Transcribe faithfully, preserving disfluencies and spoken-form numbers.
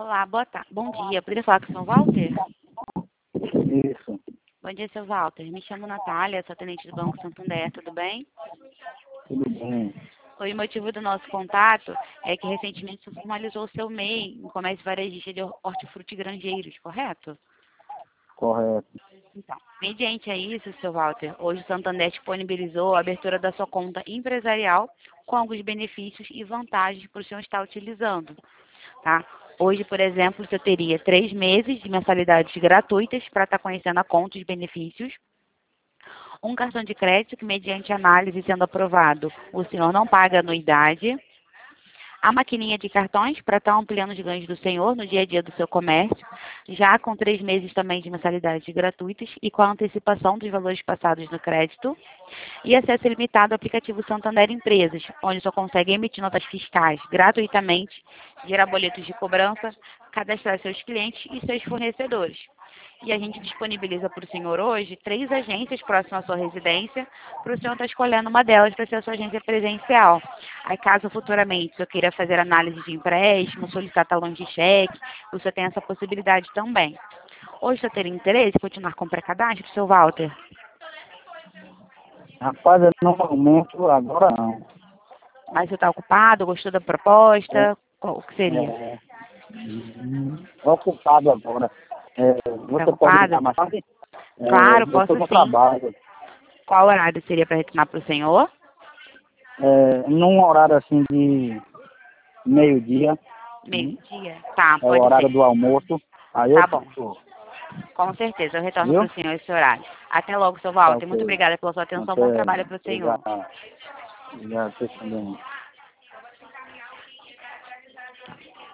Olá, boa tarde. Bom dia. Poderia falar com o senhor Walter? Isso, Bom dia, seu Walter. Me chamo Natália, sou atendente do Banco Santander, tudo bem? tudo bem. O motivo do nosso contato é que recentemente você formalizou o seu M E I no comércio varejista de hortifruti grangeiros, correto? Correto. Então, mediante a isso, seu Walter, hoje o Santander disponibilizou a abertura da sua conta empresarial com alguns benefícios e vantagens para o senhor estar utilizando, tá? Hoje, por exemplo, você teria três meses de mensalidades gratuitas para estar conhecendo a conta e os benefícios. Um cartão de crédito que, mediante análise sendo aprovado, o senhor não paga anuidade. A maquininha de cartões para estar ampliando os ganhos do senhor no dia a dia do seu comércio, já com três meses também de mensalidades gratuitas e com a antecipação dos valores passados no crédito. E acesso ilimitado ao aplicativo Santander Empresas, onde só consegue emitir notas fiscais gratuitamente, gerar boletos de cobrança, cadastrar seus clientes e seus fornecedores. E a gente disponibiliza para o senhor hoje três agências próximas à sua residência, para o senhor estar escolhendo uma delas para ser a sua agência presencial. Aí, caso futuramente o senhor queira fazer análise de empréstimo, solicitar talão de cheque, o senhor tem essa possibilidade também. Hoje o senhor teria interesse em continuar com o pré-cadastro, seu Walter? Rapaz, no momento, agora não. Mas você está ocupado, gostou da proposta? É, Qual- O que seria? é, hum, ocupado agora. É, Está você pode ocupado? ligar mais tarde? É, Claro, eu posso estou no sim. trabalho. Qual horário seria para retornar para o senhor? É, num horário assim de meio-dia, hum, Meio-dia? Tá, é o pode horário ser. do almoço. Aí eu Tá bom. estou. Com certeza, eu retorno para Viu? o senhor esse horário. Até logo, seu Tá Walter. Muito ok. obrigada pela sua atenção. Bom Até. trabalho para o senhor. Obrigado. Obrigado, vocês também.